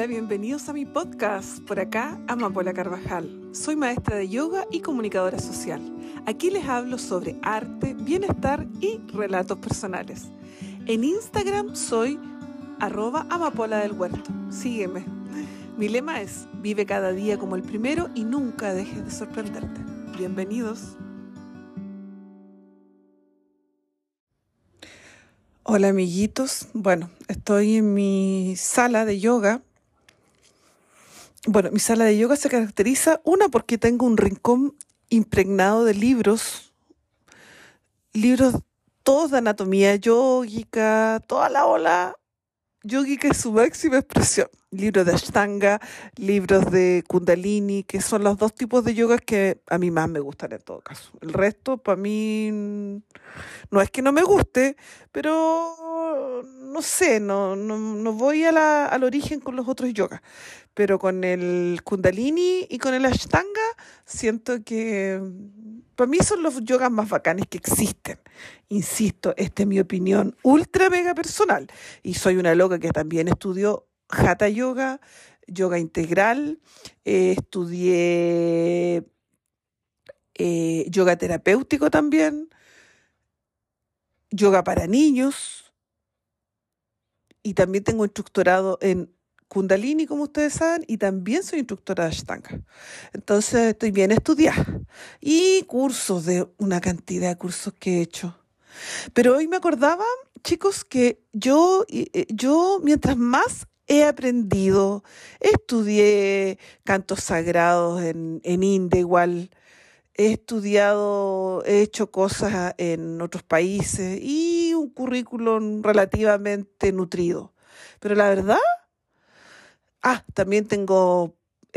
Hola, bienvenidos a mi podcast. Por acá, Amapola Carvajal. Soy maestra de yoga y comunicadora social. Aquí les hablo sobre arte, bienestar y relatos personales. En Instagram soy @Amapola del Huerto. Sígueme. Mi lema es: vive cada día como el primero y nunca dejes de sorprenderte. Bienvenidos. Hola, amiguitos. Bueno, estoy en mi sala de yoga. Bueno, mi sala de yoga se caracteriza, porque tengo un rincón impregnado de libros todos de anatomía yógica, toda la ola yógica es su máxima expresión. Libros de Ashtanga, libros de Kundalini, que son los dos tipos de yoga que a mí más me gustan en todo caso. El resto, para mí, no es que no me guste, pero no sé, no voy al origen con los otros yogas. Pero con el Kundalini y con el Ashtanga, siento que para mí son los yogas más bacanes que existen. Insisto, esta es mi opinión ultra mega personal. Y soy una loca que también estudió Hatha Yoga, yoga integral, estudié yoga terapéutico también, yoga para niños, y también tengo instructorado en Kundalini, como ustedes saben, y también soy instructora de Ashtanga. Entonces estoy bien estudiada. Y cursos, de una cantidad de cursos que he hecho. Pero hoy me acordaba, chicos, que yo mientras más he aprendido, estudié cantos sagrados en India igual, he estudiado, he hecho cosas en otros países y un currículum relativamente nutrido. Pero la verdad, también tengo...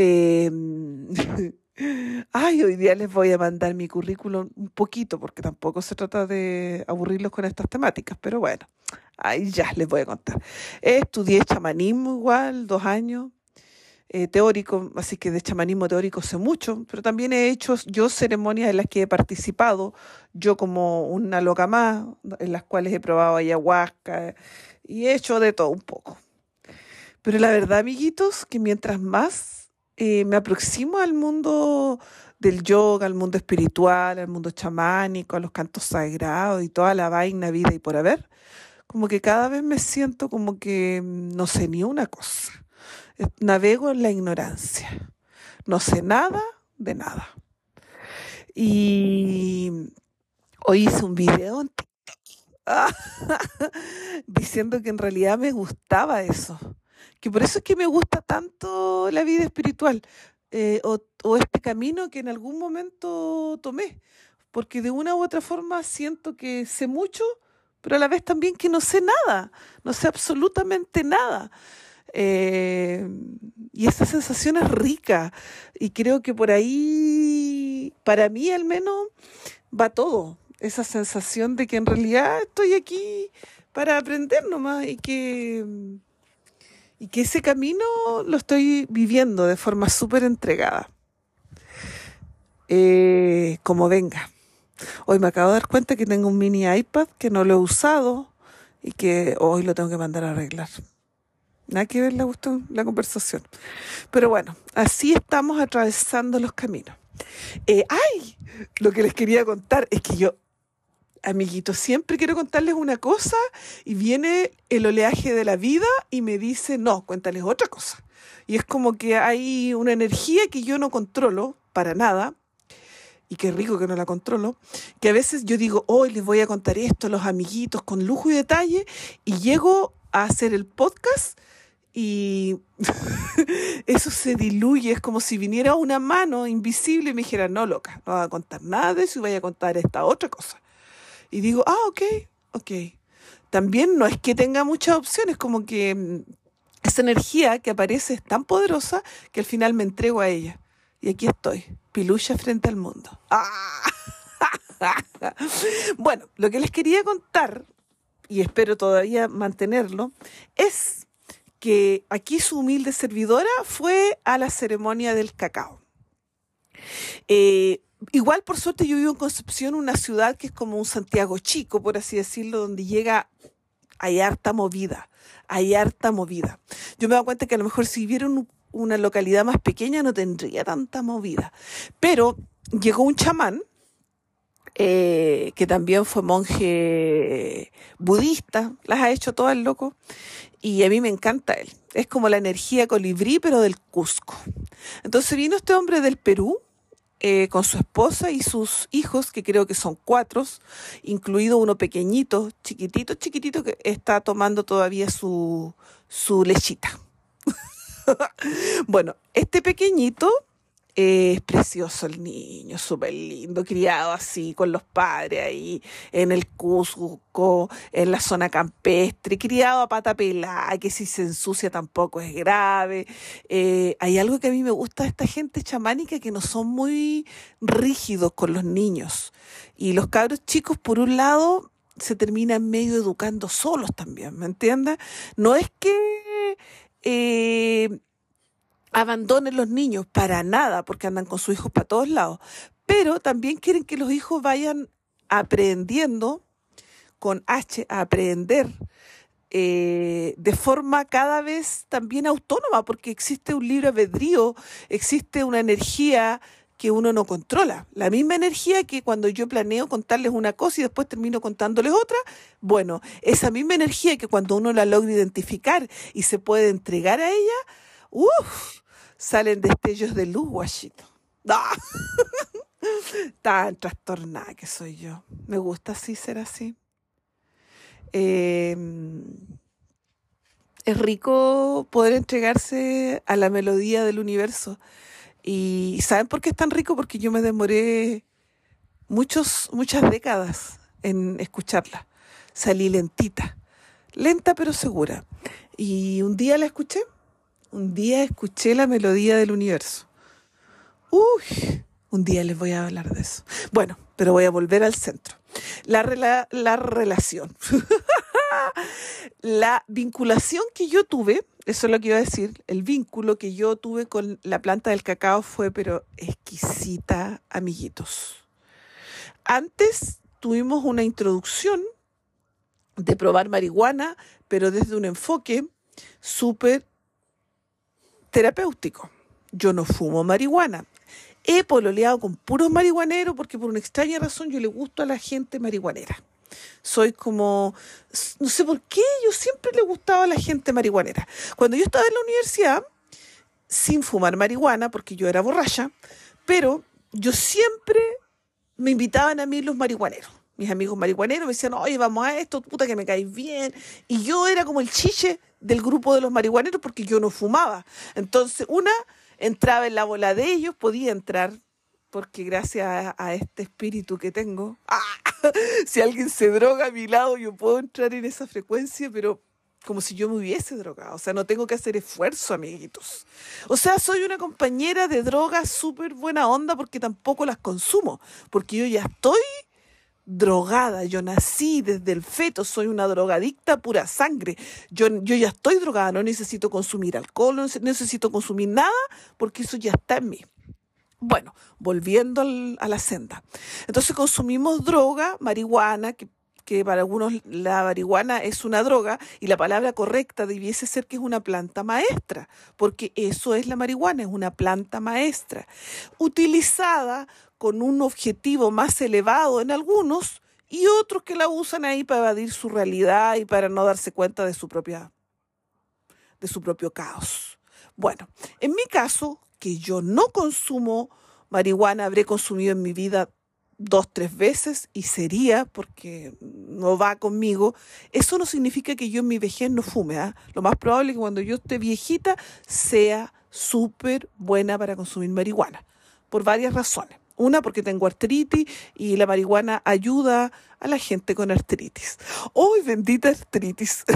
hoy día les voy a mandar mi currículum un poquito, porque tampoco se trata de aburrirlos con estas temáticas, pero bueno, ahí ya les voy a contar. Estudié chamanismo igual, 2 años, teórico, así que de chamanismo teórico sé mucho, pero también he hecho yo ceremonias en las que he participado, yo como una loca más, en las cuales he probado ayahuasca y he hecho de todo un poco. Pero la verdad, amiguitos, que mientras más me aproximo al mundo del yoga, al mundo espiritual, al mundo chamánico, a los cantos sagrados y toda la vaina, vida y por haber, como que cada vez me siento como que no sé ni una cosa. Navego en la ignorancia. No sé nada de nada. Y hoy hice un video en diciendo que en realidad me gustaba eso, que por eso es que me gusta tanto la vida espiritual, o este camino que en algún momento tomé, porque de una u otra forma siento que sé mucho, pero a la vez también que no sé nada, no sé absolutamente nada. Y esa sensación es rica y creo que por ahí, para mí al menos, va todo. Esa sensación de que en realidad estoy aquí para aprender nomás y que ese camino lo estoy viviendo de forma súper entregada. Como venga. Hoy me acabo de dar cuenta que tengo un mini iPad que no lo he usado y que hoy lo tengo que mandar a arreglar. Nada que ver la conversación. Pero bueno, así estamos atravesando los caminos. Lo que les quería contar es que yo, amiguitos, siempre quiero contarles una cosa y viene el oleaje de la vida y me dice, no, cuéntales otra cosa. Y es como que hay una energía que yo no controlo para nada, y qué rico que no la controlo, que a veces yo digo, hoy les voy a contar esto a los amiguitos con lujo y detalle, y llego a hacer el podcast y eso se diluye, es como si viniera una mano invisible y me dijera, no, loca, no vas a contar nada de eso y voy a contar esta otra cosa. Y digo, ok. También no es que tenga muchas opciones, como que esa energía que aparece es tan poderosa que al final me entrego a ella. Y aquí estoy, pilucha frente al mundo. Bueno, lo que les quería contar, y espero todavía mantenerlo, es que aquí su humilde servidora fue a la ceremonia del cacao. Igual, por suerte, yo vivo en Concepción, una ciudad que es como un Santiago chico, por así decirlo, donde llega hay harta movida, hay harta movida. Yo me doy cuenta que a lo mejor si viviera en una localidad más pequeña no tendría tanta movida. Pero llegó un chamán, que también fue monje budista, las ha hecho todas, loco, y a mí me encanta él. Es como la energía colibrí, pero del Cusco. Entonces vino este hombre del Perú, con su esposa y sus hijos, que creo que son 4, incluido uno pequeñito, chiquitito, chiquitito, que está tomando todavía su lechita. Bueno, este pequeñito es precioso el niño, súper lindo, criado así, con los padres ahí, en el Cusco, en la zona campestre, criado a pata pelada, que si se ensucia tampoco es grave. Hay algo que a mí me gusta de esta gente chamánica, que no son muy rígidos con los niños. Y los cabros chicos, por un lado, se terminan medio educando solos también, ¿me entiendes? No es que abandonen los niños para nada, porque andan con sus hijos para todos lados, pero también quieren que los hijos vayan aprendiendo, con H, a aprender de forma cada vez también autónoma, porque existe un libre albedrío, existe una energía que uno no controla. La misma energía que cuando yo planeo contarles una cosa y después termino contándoles otra, bueno, esa misma energía que cuando uno la logra identificar y se puede entregar a ella, ¡uf! Salen destellos de luz, guachito. ¡Ah! Tan trastornada que soy yo. Me gusta así ser así. Eh, es rico poder entregarse a la melodía del universo. ¿Y saben por qué es tan rico? Porque yo me demoré muchas décadas en escucharla. Salí lentita, lenta pero segura. Y un día escuché la melodía del universo. Un día les voy a hablar de eso. Bueno, pero voy a volver al centro. La relación. La vinculación que yo tuve, eso es lo que iba a decir, el vínculo que yo tuve con la planta del cacao fue pero exquisita, amiguitos. Antes tuvimos una introducción de probar marihuana, pero desde un enfoque súper terapéutico. Yo no fumo marihuana. He pololeado con puros marihuaneros porque por una extraña razón yo le gusto a la gente marihuanera. Soy como, no sé por qué, yo siempre le gustaba a la gente marihuanera. Cuando yo estaba en la universidad, sin fumar marihuana, porque yo era borracha, pero yo siempre me invitaban a mí los marihuaneros. Mis amigos marihuaneros me decían, oye, vamos a esto, puta que me caes bien. Y yo era como el chiche del grupo de los marihuaneros porque yo no fumaba. Entonces, entraba en la bola de ellos, podía entrar, porque gracias a este espíritu que tengo, si alguien se droga a mi lado, yo puedo entrar en esa frecuencia, pero como si yo me hubiese drogado. O sea, no tengo que hacer esfuerzo, amiguitos. O sea, soy una compañera de drogas súper buena onda porque tampoco las consumo, porque yo ya estoy drogada, yo nací desde el feto, soy una drogadicta pura sangre, yo ya estoy drogada, no necesito consumir alcohol, no necesito consumir nada, porque eso ya está en mí. Bueno, volviendo a la senda. Entonces consumimos droga, marihuana, que para algunos la marihuana es una droga, y la palabra correcta debiese ser que es una planta maestra, porque eso es la marihuana, es una planta maestra, utilizada con un objetivo más elevado en algunos y otros que la usan ahí para evadir su realidad y para no darse cuenta de su propio caos. Bueno, en mi caso, que yo no consumo marihuana, habré consumido en mi vida 2, 3 veces y sería porque no va conmigo. Eso no significa que yo en mi vejez no fume, ¿eh? Lo más probable es que cuando yo esté viejita sea súper buena para consumir marihuana, por varias razones. Una, porque tengo artritis y la marihuana ayuda a la gente con artritis. ¡Ay, bendita artritis!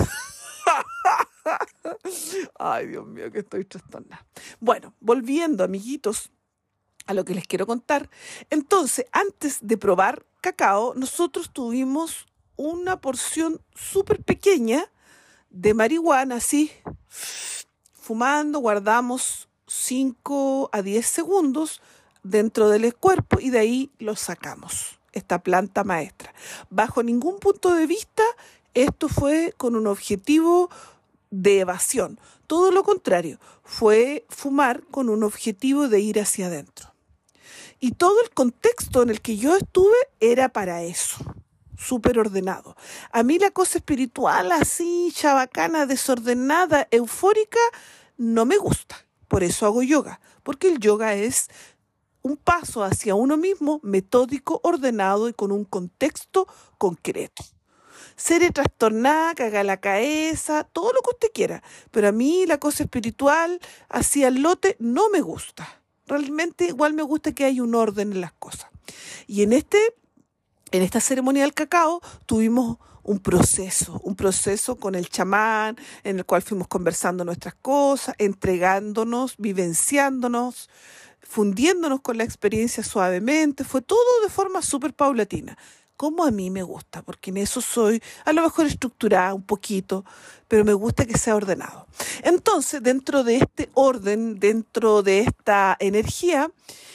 Ay, Dios mío, que estoy trastornada. Bueno, volviendo, amiguitos, a lo que les quiero contar. Entonces, antes de probar cacao, nosotros tuvimos una porción súper pequeña de marihuana, así, fumando, guardamos 5 a 10 segundos dentro del cuerpo y de ahí lo sacamos, esta planta maestra. Bajo ningún punto de vista Esto fue con un objetivo de evasión. Todo lo contrario, fue fumar con un objetivo de ir hacia adentro. Y todo el contexto en el que yo estuve era para eso, súper ordenado. A mí la cosa espiritual así, chabacana, desordenada, eufórica, no me gusta. Por eso hago yoga, porque el yoga es un paso hacia uno mismo, metódico, ordenado y con un contexto concreto. Seré trastornada, caga la cabeza, todo lo que usted quiera. Pero a mí la cosa espiritual, así al lote, no me gusta. Realmente igual me gusta que haya un orden en las cosas. Y en esta ceremonia del cacao tuvimos un proceso con el chamán, en el cual fuimos conversando nuestras cosas, entregándonos, vivenciándonos, fundiéndonos con la experiencia suavemente. Fue todo de forma súper paulatina, como a mí me gusta, porque en eso soy a lo mejor estructurada un poquito, pero me gusta que sea ordenado. Entonces, dentro de este orden, dentro de esta energía,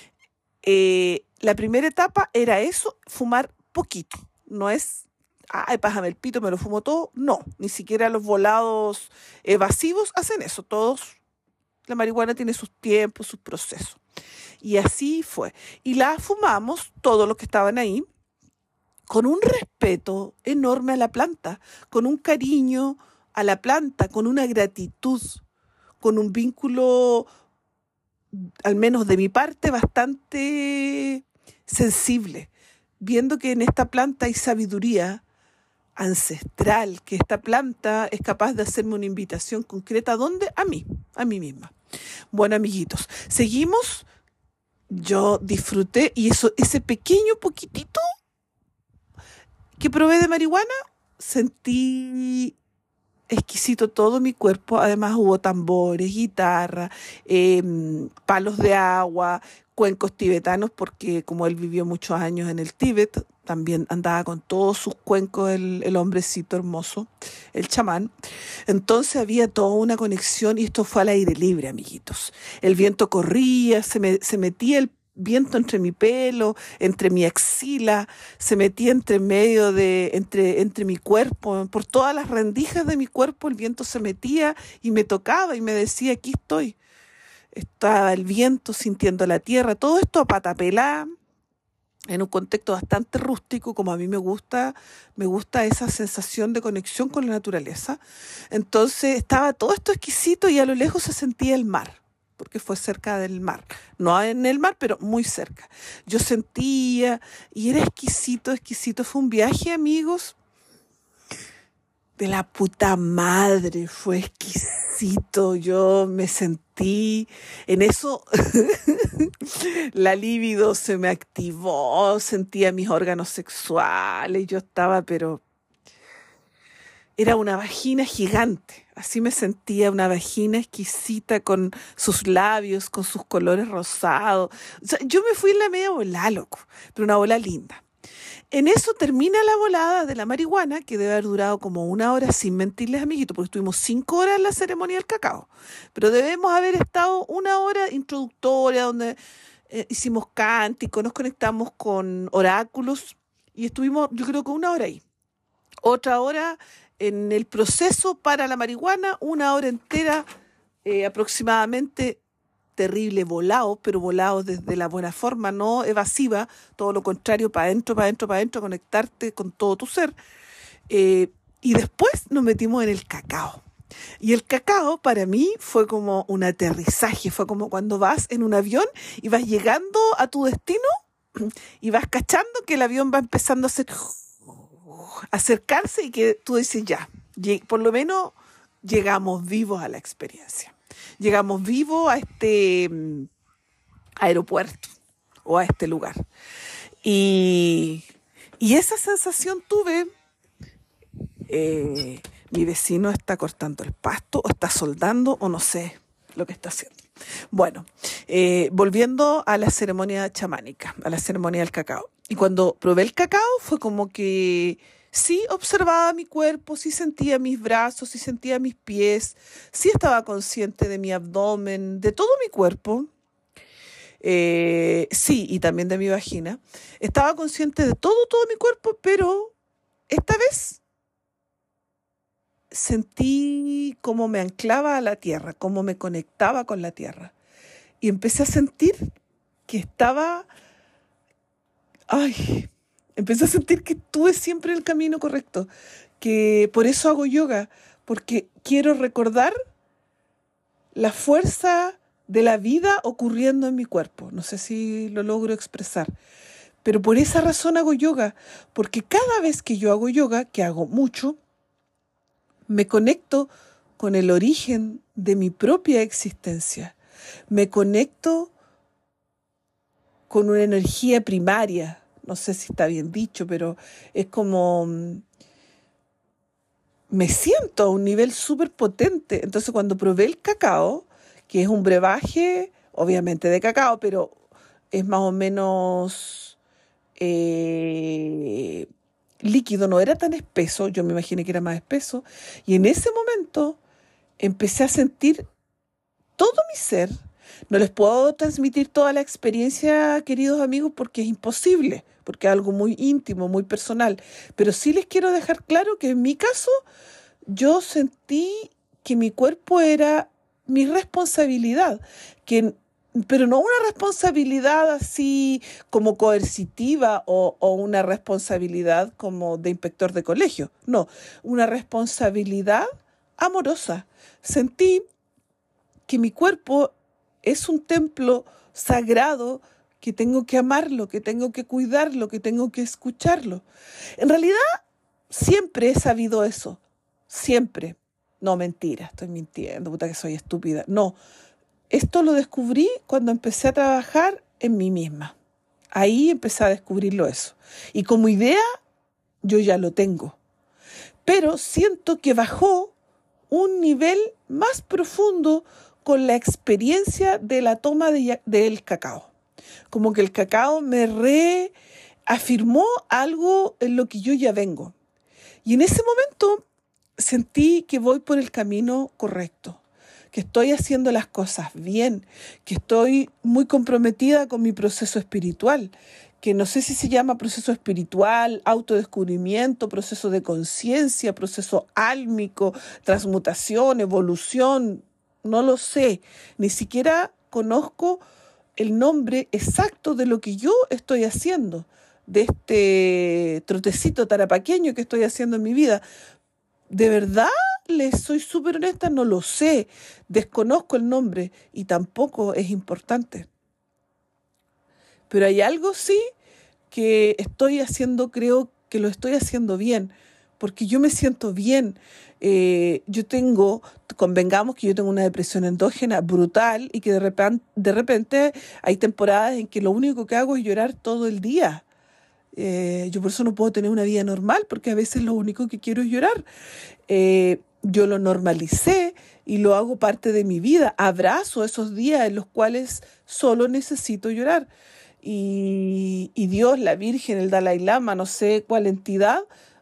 la primera etapa era eso, fumar poquito. No es, ay, pásame el pito, me lo fumo todo. No, ni siquiera los volados evasivos hacen eso. Todos, la marihuana tiene sus tiempos, sus procesos. Y así fue. Y la fumamos, todos los que estaban ahí, con un respeto enorme a la planta, con un cariño a la planta, con una gratitud, con un vínculo, al menos de mi parte, bastante sensible, viendo que en esta planta hay sabiduría ancestral, que esta planta es capaz de hacerme una invitación concreta. ¿Dónde? A mí misma. Bueno, amiguitos, seguimos. Yo disfruté y ese pequeño poquitito que probé de marihuana, sentí exquisito todo mi cuerpo. Además hubo tambores, guitarra, palos de agua, cuencos tibetanos, porque como él vivió muchos años en el Tíbet, también andaba con todos sus cuencos el hombrecito hermoso, el chamán. Entonces había toda una conexión y esto fue al aire libre, amiguitos. El viento corría, se metía el viento entre mi pelo, entre mi axila, se metía entre mi cuerpo, por todas las rendijas de mi cuerpo el viento se metía y me tocaba y me decía, aquí estoy. Estaba el viento sintiendo la tierra, todo esto a pata pelá, en un contexto bastante rústico, como a mí me gusta esa sensación de conexión con la naturaleza. Entonces estaba todo esto exquisito y a lo lejos se sentía el mar, porque fue cerca del mar, no en el mar, pero muy cerca. Yo sentía y era exquisito, fue un viaje, amigos, de la puta madre, fue exquisito, yo me sentí, en eso la libido se me activó, sentía mis órganos sexuales, yo estaba, pero era una vagina gigante, así me sentía, una vagina exquisita con sus labios, con sus colores rosados. O sea, yo me fui en la media volada, loco, pero una bola linda. En eso termina la volada de la marihuana, que debe haber durado como 1 hora, sin mentirles, amiguitos, porque estuvimos 5 horas en la ceremonia del cacao. Pero debemos haber estado 1 hora introductoria, donde hicimos cánticos, nos conectamos con oráculos y estuvimos, yo creo que 1 hora ahí. Otra hora en el proceso para la marihuana, 1 hora entera aproximadamente. Terrible, volado, pero volado desde la buena forma, no evasiva, todo lo contrario, para adentro, conectarte con todo tu ser. Y después nos metimos en el cacao. Y el cacao para mí fue como un aterrizaje, fue como cuando vas en un avión y vas llegando a tu destino y vas cachando que el avión va empezando a acercarse y que tú dices ya, por lo menos llegamos vivos a la experiencia. Llegamos vivos a este aeropuerto o a este lugar. Y esa sensación tuve. Mi vecino está cortando el pasto o está soldando o no sé lo que está haciendo. Bueno, volviendo a la ceremonia chamánica, a la ceremonia del cacao. Y cuando probé el cacao fue como que sí observaba mi cuerpo, sí sentía mis brazos, sí sentía mis pies, sí estaba consciente de mi abdomen, de todo mi cuerpo. Sí, y también de mi vagina. Estaba consciente de todo mi cuerpo, pero esta vez sentí cómo me anclaba a la tierra, cómo me conectaba con la tierra. Y empecé a sentir que ay, empecé a sentir que estuve siempre en el camino correcto, que por eso hago yoga, porque quiero recordar la fuerza de la vida ocurriendo en mi cuerpo. No sé si lo logro expresar, pero por esa razón hago yoga, porque cada vez que yo hago yoga, que hago mucho, me conecto con el origen de mi propia existencia. Me conecto con una energía primaria. No sé si está bien dicho, pero es como me siento a un nivel súper potente. Entonces, cuando probé el cacao, que es un brebaje, obviamente de cacao, pero es más o menos líquido, no era tan espeso, yo me imaginé que era más espeso, y en ese momento empecé a sentir todo mi ser. No les puedo transmitir toda la experiencia, queridos amigos, porque es imposible, porque es algo muy íntimo, muy personal. Pero sí les quiero dejar claro que en mi caso, yo sentí que mi cuerpo era mi responsabilidad, pero no una responsabilidad así como coercitiva o una responsabilidad como de inspector de colegio. No, una responsabilidad amorosa. Sentí que mi cuerpo es un templo sagrado, que tengo que amarlo, que tengo que cuidarlo, que tengo que escucharlo. En realidad, siempre he sabido eso. Siempre. No, mentira, estoy mintiendo, puta que soy estúpida. No, esto lo descubrí cuando empecé a trabajar en mí misma. Ahí empecé a descubrirlo eso. Y como idea, yo ya lo tengo. Pero siento que bajó un nivel más profundo con la experiencia de la toma del cacao. Como que el cacao me reafirmó algo en lo que yo ya vengo. Y en ese momento sentí que voy por el camino correcto, que estoy haciendo las cosas bien, que estoy muy comprometida con mi proceso espiritual, que no sé si se llama proceso espiritual, autodescubrimiento, proceso de conciencia, proceso álmico, transmutación, evolución, no lo sé, ni siquiera conozco el nombre exacto de lo que yo estoy haciendo, de este trotecito tarapaqueño que estoy haciendo en mi vida. De verdad, les soy súper honesta, no lo sé, desconozco el nombre y tampoco es importante. Pero hay algo sí que estoy haciendo, creo que lo estoy haciendo bien, porque yo me siento bien. Convengamos que yo tengo una depresión endógena brutal y que de repente hay temporadas en que lo único que hago es llorar todo el día. Yo por eso no puedo tener una vida normal, porque a veces lo único que quiero es llorar. Yo lo normalicé y lo hago parte de mi vida. Abrazo esos días en los cuales solo necesito llorar. Y Dios, la Virgen, el Dalai Lama, no sé cuál entidad,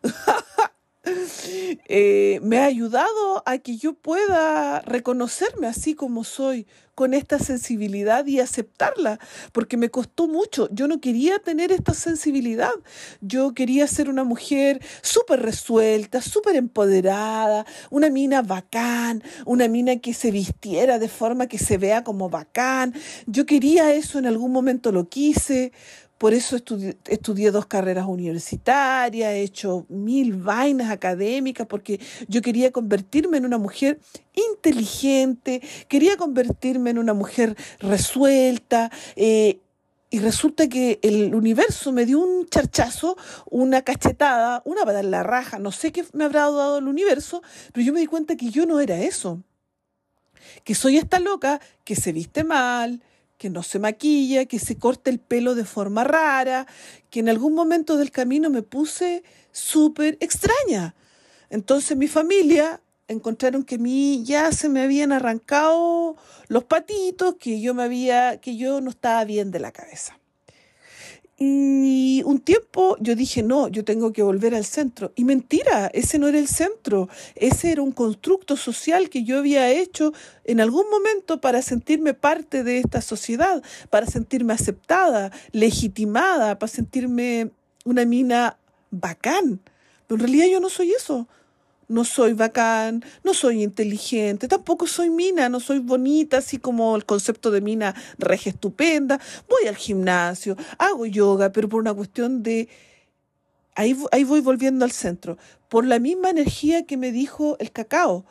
me ha ayudado a que yo pueda reconocerme así como soy, con esta sensibilidad y aceptarla, porque me costó mucho. Yo no quería tener esta sensibilidad. Yo quería ser una mujer súper resuelta, súper empoderada, una mina bacán, una mina que se vistiera de forma que se vea como bacán. Yo quería eso, en algún momento lo quise. Por eso estudié 2 carreras universitarias, he hecho 1000 vainas académicas, porque yo quería convertirme en una mujer inteligente, quería convertirme en una mujer resuelta, y resulta que el universo me dio un charchazo, una cachetada, una patada en la raja, no sé qué me habrá dado el universo, pero yo me di cuenta que yo no era eso, que soy esta loca que se viste mal, que no se maquilla, que se corta el pelo de forma rara, que en algún momento del camino me puse súper extraña. Entonces mi familia encontraron que a mí ya se me habían arrancado los patitos, que yo no estaba bien de la cabeza. Y un tiempo yo dije, no, yo tengo que volver al centro. Y mentira, ese no era el centro. Ese era un constructo social que yo había hecho en algún momento para sentirme parte de esta sociedad, para sentirme aceptada, legitimada, para sentirme una mina bacán. Pero en realidad yo no soy eso. no soy bacán, no soy inteligente, tampoco soy mina, no soy bonita, así como el concepto de mina regia estupenda. Voy al gimnasio, hago yoga, pero por una cuestión de... Ahí voy volviendo al centro. Por la misma energía que me dijo el cacao.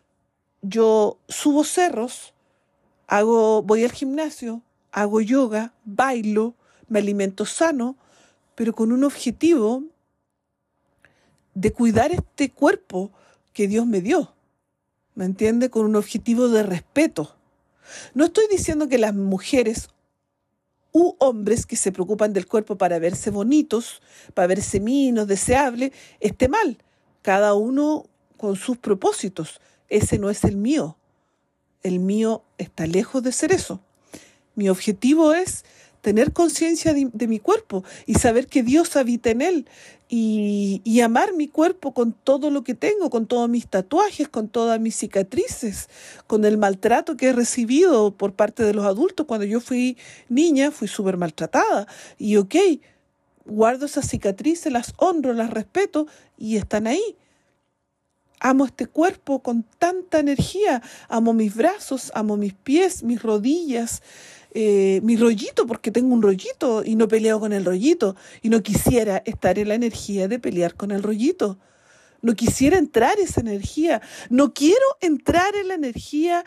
Yo subo cerros, voy al gimnasio, hago yoga, bailo, me alimento sano, pero con un objetivo de cuidar este cuerpo que Dios me dio. ¿Me entiende? Con un objetivo de respeto. No estoy diciendo que las mujeres u hombres que se preocupan del cuerpo para verse bonitos, para verse minos, deseables, esté mal. Cada uno con sus propósitos. Ese no es el mío. El mío está lejos de ser eso. Mi objetivo es tener conciencia de mi cuerpo y saber que Dios habita en él y amar mi cuerpo con todo lo que tengo, con todos mis tatuajes, con todas mis cicatrices, con el maltrato que he recibido por parte de los adultos. Cuando yo fui niña, fui súper maltratada y guardo esas cicatrices, las honro, las respeto y están ahí. Amo este cuerpo con tanta energía, amo mis brazos, amo mis pies, mis rodillas, mi rollito, porque tengo un rollito y no peleo con el rollito y no quisiera estar en la energía de pelear con el rollito. No quisiera entrar esa energía, no quiero entrar en la energía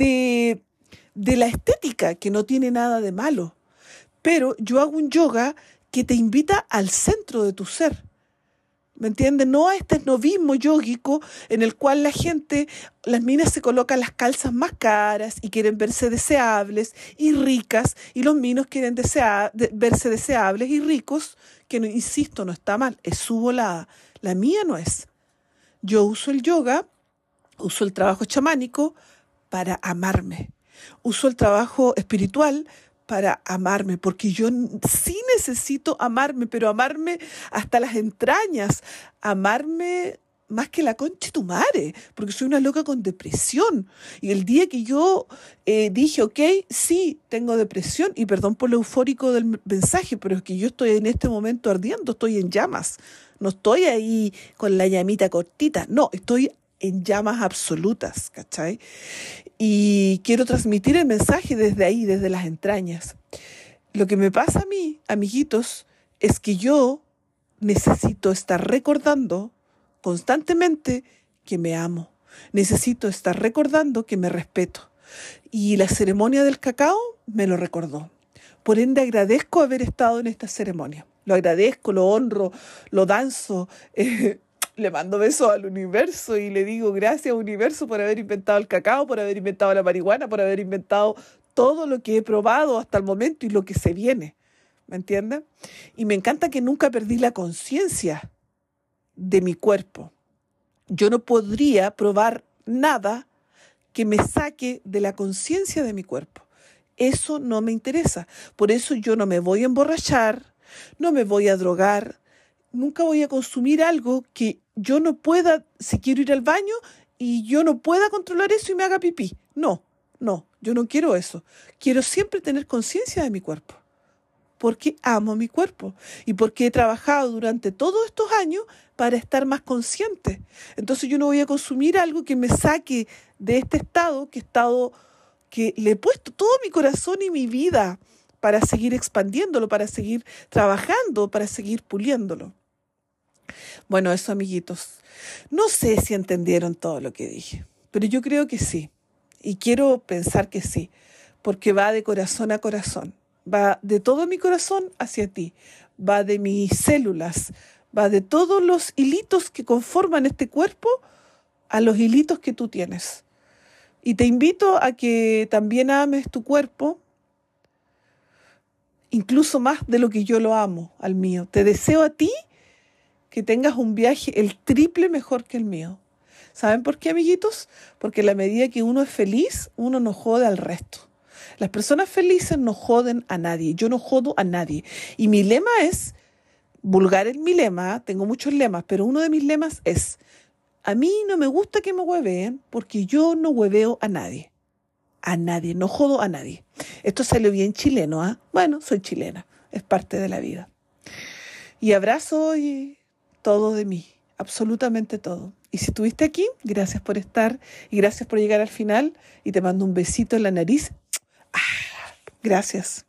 de la estética, que no tiene nada de malo. Pero yo hago un yoga que te invita al centro de tu ser. ¿Me entiendes? No a este esnovismo yógico en el cual las minas se colocan las calzas más caras y quieren verse deseables y ricas, y los minos quieren verse deseables y ricos, que, no, insisto, no está mal, es su volada. La mía no es. Yo uso el yoga, uso el trabajo chamánico para amarme. Uso el trabajo espiritual para amarme, porque yo sí necesito amarme, pero amarme hasta las entrañas, amarme más que la concha de tu madre, porque soy una loca con depresión. Y el día que yo dije, ok, sí, tengo depresión, y perdón por lo eufórico del mensaje, pero es que yo estoy en este momento ardiendo, estoy en llamas. No estoy ahí con la llamita cortita, no, estoy en llamas absolutas, ¿cachai? Y quiero transmitir el mensaje desde ahí, desde las entrañas. Lo que me pasa a mí, amiguitos, es que yo necesito estar recordando constantemente que me amo. Necesito estar recordando que me respeto. Y la ceremonia del cacao me lo recordó. Por ende, agradezco haber estado en esta ceremonia. Lo agradezco, lo honro, lo danzo. Le mando besos al universo y le digo gracias, universo, por haber inventado el cacao, por haber inventado la marihuana, por haber inventado todo lo que he probado hasta el momento y lo que se viene. ¿Me entiendes? Y me encanta que nunca perdí la conciencia de mi cuerpo. Yo no podría probar nada que me saque de la conciencia de mi cuerpo. Eso no me interesa. Por eso yo no me voy a emborrachar, no me voy a drogar, nunca voy a consumir algo que yo no pueda, si quiero ir al baño y yo no pueda controlar eso y me haga pipí. No, yo no quiero eso. Quiero siempre tener conciencia de mi cuerpo, porque amo mi cuerpo y porque he trabajado durante todos estos años para estar más consciente. Entonces yo no voy a consumir algo que me saque de este estado que le he puesto todo mi corazón y mi vida para seguir expandiéndolo, para seguir trabajando, para seguir puliéndolo. Bueno, eso, amiguitos. No sé si entendieron todo lo que dije, pero yo creo que sí. Y quiero pensar que sí, porque va de corazón a corazón. Va de todo mi corazón hacia ti. Va de mis células. Va de todos los hilitos que conforman este cuerpo a los hilitos que tú tienes. Y te invito a que también ames tu cuerpo, incluso más de lo que yo lo amo al mío. Te deseo a ti que tengas un viaje el triple mejor que el mío. ¿Saben por qué, amiguitos? Porque en la medida que uno es feliz, uno no jode al resto. Las personas felices no joden a nadie. Yo no jodo a nadie. Y mi lema es, vulgar es mi lema, tengo muchos lemas, pero uno de mis lemas es, a mí no me gusta que me hueveen porque yo no hueveo a nadie. A nadie, no jodo a nadie. Esto salió bien chileno, ¿ah? Bueno, soy chilena, es parte de la vida. Y abrazo y todo de mí, absolutamente todo. Y si estuviste aquí, gracias por estar y gracias por llegar al final y te mando un besito en la nariz. Gracias.